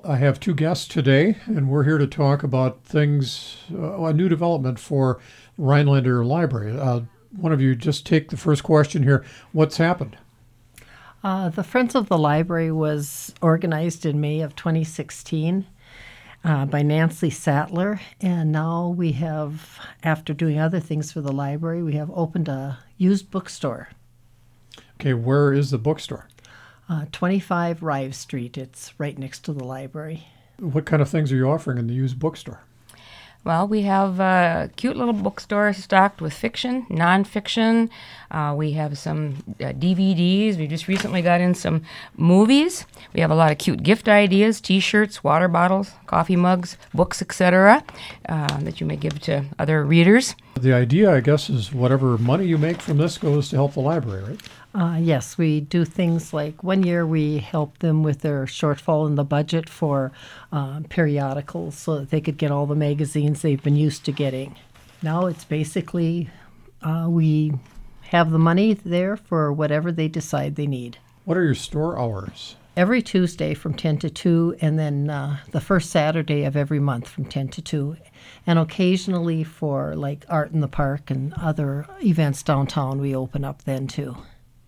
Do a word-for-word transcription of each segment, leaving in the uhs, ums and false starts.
I have two guests today, and we're here to talk about things, uh, a new development for Rhinelander Library. Uh, one of you just take the first question here. What's happened? Uh, the Friends of the Library was organized in May of twenty sixteen uh, by Nancy Sattler, and now we have, after doing other things for the library, we have opened a used bookstore. Okay, where is the bookstore? Uh, twenty-five Rive Street. It's right next to the library. What kind of things are you offering in the used bookstore? Well, we have a cute little bookstore stocked with fiction, nonfiction. Uh, we have some uh, D V Ds. We just recently got in some movies. We have a lot of cute gift ideas, T-shirts, water bottles, coffee mugs, books, et cetera, uh, that you may give to other readers. The idea, I guess, is whatever money you make from this goes to help the library, right? Uh, yes, we do things like one year we helped them with their shortfall in the budget for uh, periodicals so that they could get all the magazines they've been used to getting. Now it's basically uh, we have the money there for whatever they decide they need. What are your store hours? Every Tuesday from ten to two, and then uh, the first Saturday of every month from ten to two. And occasionally for like Art in the Park and other events downtown, we open up then too.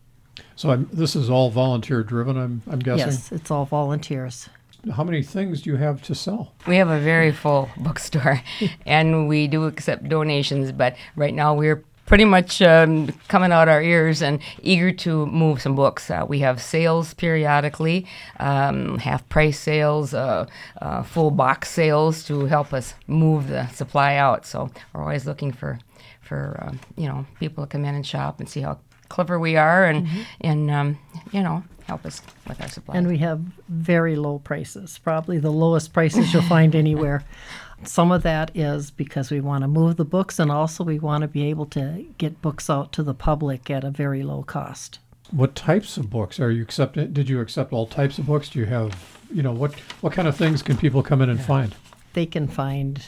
So I'm, this is all volunteer driven, I'm, I'm guessing? Yes, it's all volunteers. How many things do you have to sell? We have a very full bookstore, and we do accept donations, but right now we're pretty much um, coming out our ears and eager to move some books. Uh, we have sales periodically, um, half-price sales, uh, uh, full box sales to help us move the supply out. So we're always looking for, for uh, you know, people to come in and shop and see how clever we are and, mm-hmm. and um, you know, help us with our supply. And we have very low prices, probably the lowest prices you'll find anywhere. Some of that is because we want to move the books, and also we want to be able to get books out to the public at a very low cost. What types of books are you accepting? Did you accept all types of books? Do you have, you know, what, what kind of things can people come in and yeah. find? They can find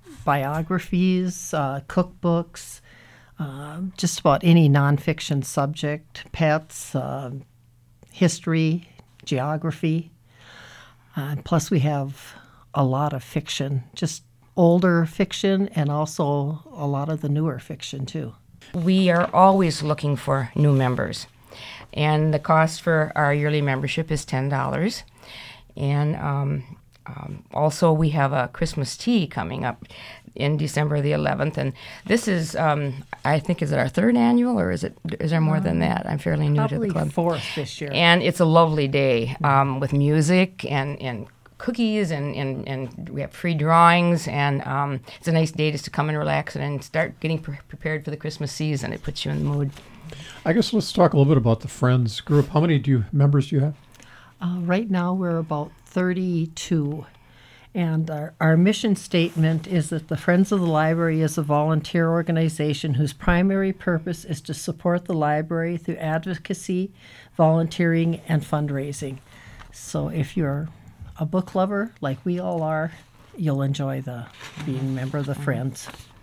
biographies, uh, cookbooks, uh, just about any nonfiction subject, pets, uh, history, geography. Uh, plus we have a lot of fiction, just older fiction, and also a lot of the newer fiction too. We are always looking for new members, and the cost for our yearly membership is ten dollars. And um, um, also we have a Christmas tea coming up in December the eleventh, and this is, um, I think, is it our third annual, or is it is there more um, than that? I'm fairly new to the club. Fourth this year. And it's a lovely day um, with music and, and cookies, and, and, and we have free drawings, and um, it's a nice day just to come and relax and start getting pre- prepared for the Christmas season. It puts you in the mood. I guess let's talk a little bit about the Friends group. How many do you members do you have? Uh, right now we're about thirty-two. And our, our mission statement is that the Friends of the Library is a volunteer organization whose primary purpose is to support the library through advocacy, volunteering, and fundraising. So if you're a book lover, like we all are, you'll enjoy the being a member of the Friends.